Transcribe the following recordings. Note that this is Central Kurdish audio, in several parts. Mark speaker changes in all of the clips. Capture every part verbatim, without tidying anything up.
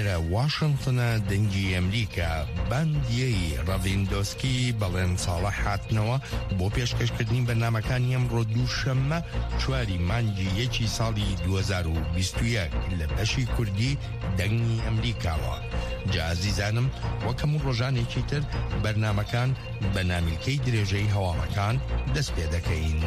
Speaker 1: لە واشنگتنە دەنگی ئەمریکا باندیەی ڕاڤیندۆسکی بەڵێن ساڵە هاتنەوە بۆ پێشکەشکردنی بەرنامەکانی ئەمڕۆ دووشەممە چواری مانگی یەکی ساڵی دوو هەزار و بیست و یەک لە بەشی کوردی دەنگی ئەمریکاوە. جا ئازیزانم وەکەم ڕۆژانێکی تر بەرنامەکان بە نامیلکەی درێژەی هەواڵەکان دەست پێ دەکەین.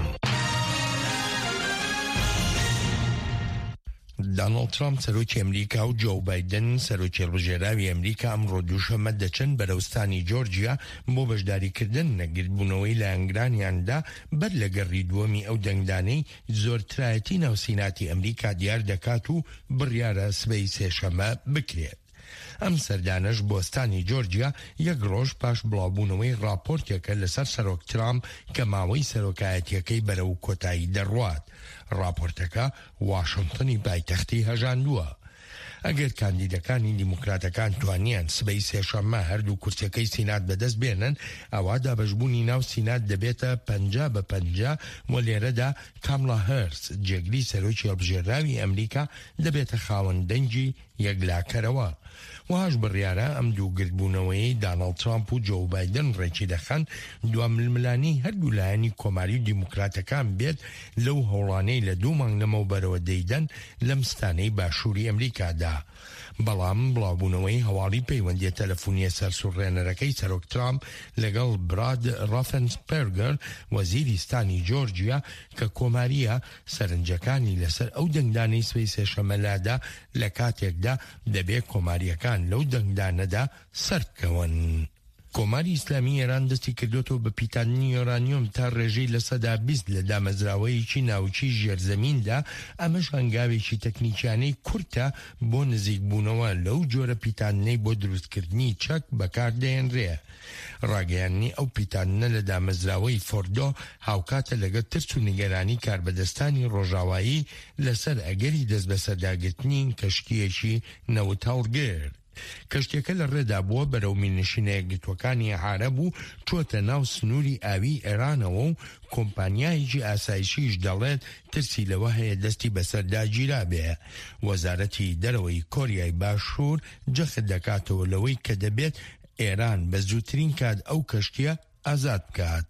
Speaker 1: دانالد ترامپ سەرۆکی ئەمریکا و جۆ بایدن سەرۆکی ڕژێراوی ئەمریکا ئەمڕۆ دووشەممە دەچن بەرەوستانی جۆرجیا بۆ بەشداریکردن نەگیربوونەوەی لە ئەنگرانیاندا بەر لە گەڕی دووەمی ئەو دەنگدانەی زۆرترایەتی ناوسیناتی ئەمریکا دیار دەکات و بڕیارە سبەی سێشەممە بکرێت. ئەم سەردانەش بۆستانی جۆرجیا یەک ڕۆژ پاش بڵاوبوونەوەی راپۆرتێکە لەسەر سەرۆک ترامپ کە ماوەی سەرۆکایەتیەکەی بەرەو کۆتایی دەڕوات. راپۆرتەکە واشنگتنی پایتەختی هەژاندووە. ئەگەر کاندیدەکانی دیموکراتەکان توانیان سبەی سێشەممە هەردوو کورسەکەی سینات بەدەست بێنن، ئەوا دابەشبوونی ناو سینات دەبێتە پەنجا بە پەنجا و لێرەدا کاملا هەرس جێگری سەرۆکی هەڵبژێراوی ئەمریکا دەبێتە خاوەن دەنگی یەکلاکەرەوە. وهاش بڕیارە ئەم دوو گردبوونەوەی دانالد ترامپ و جۆ بایدن ڕێکی دەخەن دواململانی هەردوو لایەنی کۆماری و دیموکراتەکان بێت لەو هەوڵانەی لە دوو مانگ لەمەوبەرەوە دەیدەن لەم ستانەی باشووری ئەمریکادا. بەڵام بڵاوبوونەوەی هەواڵی پەیوەندی تەلەفۆنیە سەرسوڕێنەرەکەی سەرۆک ترامپ لەگەڵ براد ڕافنسپێرگەر وەزیری ستانی جۆرجیا کە کۆماریە سەرنجەکانی لەسەر ئەو دەنگدانەی سبەی سێشەممەلادا لە کاتێکدا دەبێت کۆماریەکان لەو دەنگدانەدا سەرکەون. کۆماری ئیسلامی ئێران دەستی کردوتەوە بە پیتانی یۆرانیۆم تا ڕێژەی لە سەدا بیست لە دامەزراوەیەکی ناوچی ژێرزەمیندا. ئەمەش هەنگاوێکی تەکنیکیانەی کورتە بۆ نزیکبوونەوە لەو جۆرە پیتانەی بۆ دروستکردنی چەک بەکاردەهێنرێ. ڕاگەیاندنی ئەو پیتانە لە دامەزراوەی فۆردۆ هاوکاتە لەگەڵ ترس و نیگەرانی کاربەدەستانی ڕۆژاوایی لەسەر ئەگەری دەست بەسەرداگرتنی کەشتیەکی نەوت هەڵگرت. کەشتێکە لە ڕێدا بووە بەرەو مینشینەیە گرتوەکانی عارەب و چۆتە ناو سنووری ئاوی ئێرانەوە و کۆمپانیایەکی ئاسایشیش دەڵێت ترسی لەوە هەیە دەستی بەسەردا گیرا بێ. وەزارەتی دەرەوەی کۆریای باشوور جەخت دەکاتەوە لەوەی کە دەبێت ئێران بە زووترین کات ئەو کەشتیە ئازاد بکات.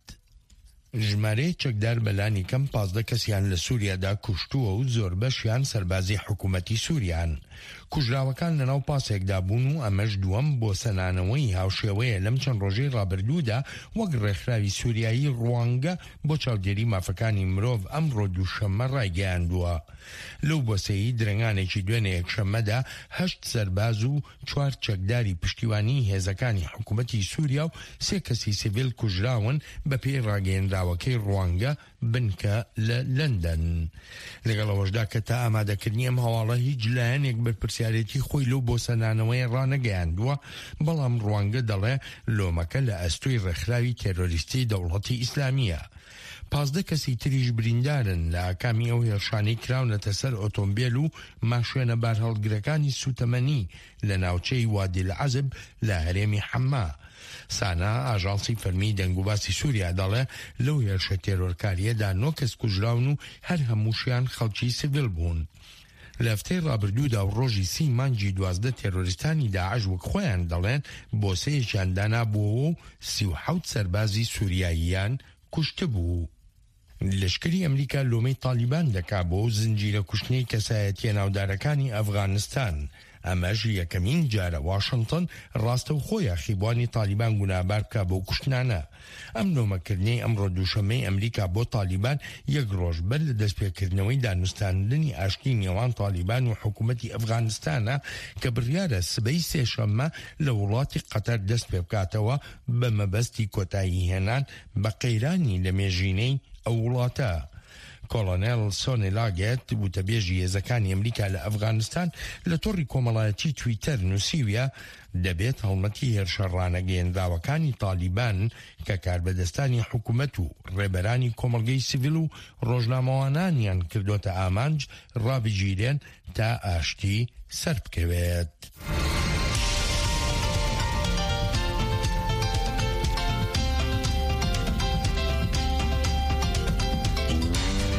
Speaker 1: ژمارەی چەکدار بەلانی کەم پازدە کەسیان لە سووریادا کوشتووە و زۆر بەشیان سەربازی حکوومەتی سووریان. کوژراوەکان لەناو پاسێکدا بوون و ئەمەش دووەم بۆ سەنانەوەی هاوشێوەیە لەم چەند ڕۆژەی ڕابردوودا وەک ڕێکخراوی سووریایی ڕوانگە بۆ چاودێری مافەکانی مرۆڤ ئەمڕۆ دووشەممە ڕایگەیاندووە. لەو بۆسەیی درەنگانێکی دوێنێ یەکشەممەدا هەشت سەرباز و چوار چەکداری پشتیوانی هێزەکانی حکوومەتی سووریا و سێ کەسی سیڤیل کوژراون بە پێی ڕاگەیەندراوەکەی ڕوانگە بنکە لە لەندەن. لەگەڵەوەشدا کە تا ئامادەکردنی ئەم هەواڵە هیچ لایەنێک بەرپرسیارەتی خۆی لەو بۆ سەنانەوەی ڕانەگەیاندووە، بەڵام ڕوانگە دەڵێ لۆمەکە لە ئەستۆی ڕێکخراوی تێرۆریستی دەوڵەتی ئیسلامیە. پازدە کەسی تریش بریندارن لە ئاکامی ئەو هێرشانەی کراونەتە سەر ئۆتۆمبیل و ماشوێنە بارهەڵگرەکانی سوتەمەنی لە ناوچەی وادی العەزب لە هەرێمی حەما. سانا ئاژانسی فەرمی دەنگوباسی سووریا دەڵێ لەو هێرشە تێرۆرکاریەدا نۆ کەس کوژراون و هەر هەمووشیان خەڵکی سیڤیل بوون. لە هەفتەی ڕابردوودا و ڕۆژی سی مانگی دوازدە تێرۆریستانی داعش وەک خۆیان دەڵێن بۆسەیەکیان دانابووەوە و سی و حەوت سەربازی سووریاییان کوشتبوو. لەشکری ئەمریکا لۆمەی تالیبان دەکا بۆ زنجیرە کوشتنەی کەسایەتیە ناودارەکانی ئەفغانستان. ئەمەش یەکەمین جارە واشنگتن ڕاستە و خۆی یاخیبوانی تالیبان گونابار بکە بۆ کوشتنانە. ئەم لۆمەکردنەی ئەمڕۆ دووشەمەی ئەمریکا بۆ تالیبان یەک ڕۆژ بەر لە دەستپێکردنەوەی دانوستاندنی ئاشتی نێوان تالیبان و حکوومەتی ئەفغانستانە کە بڕیارە سبەی سێشەممە لە وڵاتی قەتەر دەست پێ بکاتەوە بە مەبەستی کۆتایی هێنان بە قەیرانی لە مێژینەی ئەو وڵاتە. کۆڵۆنێل سۆنی لاگێت وتەبێژی هێزەکانی ئەمریکا لە ئەفغانستان لە تۆڕی کۆمەڵایەتی تویتەر نووسیویە دەبێت هەڵمەتی هێرشە ڕانەگەیەندراوەکانی تالیبان کە کاربەدەستانی حکوومەت و ڕێبەرانی کۆمەڵگەی سیڤیل و ڕۆژنامەوانانیان کردوتە ئامانج ڕابگیرێن تا ئاشتی سەر بکەوێت.